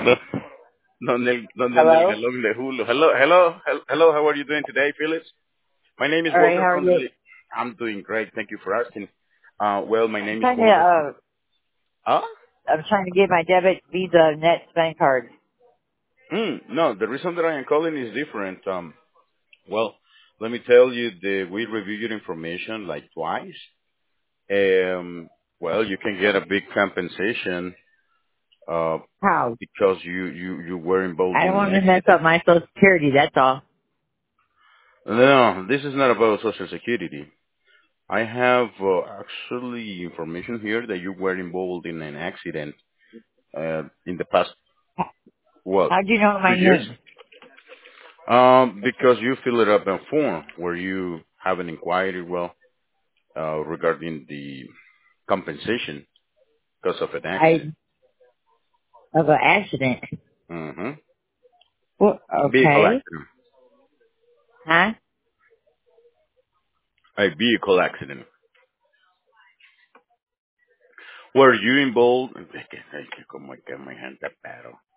Donde anda el Hello? reloj de Julio. Hello. How are you doing today, Phyllis? My name is All right, Walter how are from the. you? I'm doing great. Thank you for asking. Well, my I'm name is trying to, Walter from. Ah? I'm trying to get my debit Visa net spend card. No, the reason that I am calling is different. Well, let me tell you that we reviewed your information like twice. Um, well, you can get a big compensation uh, How? because you were involved I don't in an want to mess accident. up my social security, that's all. No, this is not about Social Security. I have actually information here that you were involved in an accident in the past, what, How'd you know my 2 years? name? Because you fill it up in form where you have an inquiry, well, regarding the compensation because of an accident. I, of an accident. hmm Well, Vehicle okay. accident. Huh? A vehicle accident. Were you involved? Es que como que me hand that battle.